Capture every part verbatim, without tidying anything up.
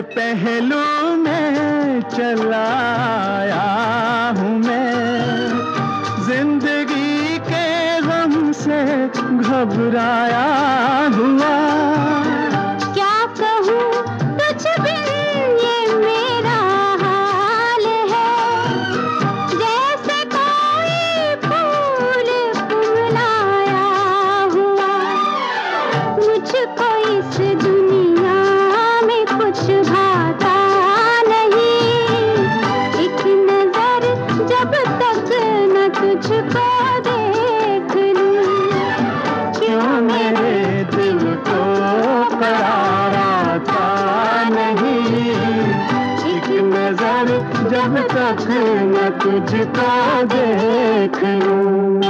पहलू में चला आया हूँ मैं, जिंदगी के गम से घबराया हुआ। क्या कहूँ तुझ बिन ये मेरा हाल है, जैसे कोई फूल कुमलाया हुआ। मुझको इस दुनिया में कुछ भाता नहीं, एक नजर जब तक न तुझको देख लूं। क्यों मेरे दिल को करार आता नहीं, एक नजर जब तक न तुझको देख लूं।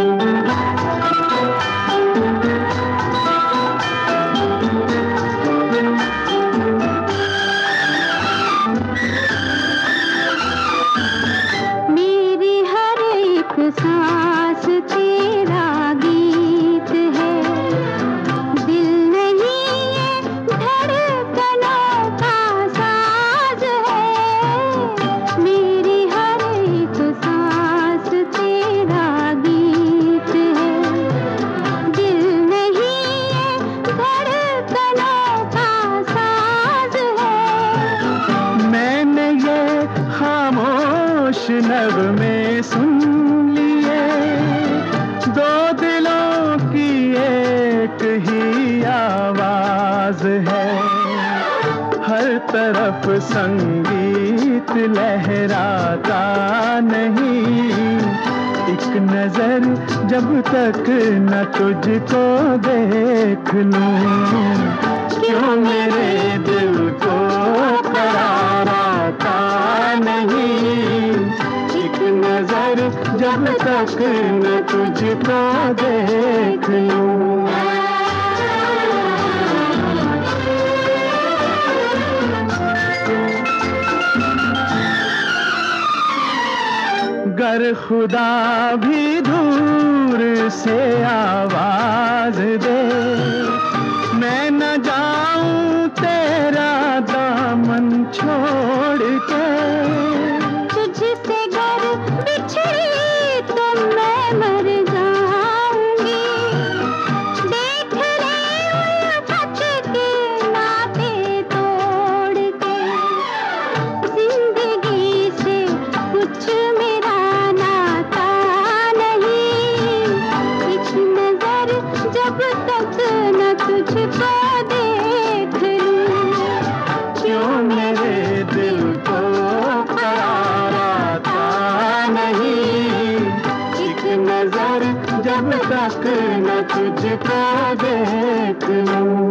मेरी हर एक सांस तेरा गीत है, दिल नहीं ये धड़कनों का साज है। मेरी हर एक सांस तेरा गीत है, दिल नहीं ये धड़कनों का साज है। मैंने ये खामोश नगमे सुन लिए, दो दिलों की एक ही आवाज है। हर तरफ संगीत लहराता नहीं, एक नजर जब तक न तुझको देख लूं। क्यों मेरे दिल को करार आता नहीं, एक नजर जब तक न तुझको देख लूं। गर खुदा भी दूर से आवाज दे, मैं न जाऊं तेरा दामन छोड़ के। तुझसे गर बिछड़ी तो मैं मर जाऊंगी, देख ले उल्फत के नाते तोड़ के। जिंदगी से कुछ मेरा नाता नहीं, एक नजर जब तक न तुझको देख लूं। क्यों मेरे दिल को करार आता नहीं, एक नजर जब तक न तुझको देख लूं।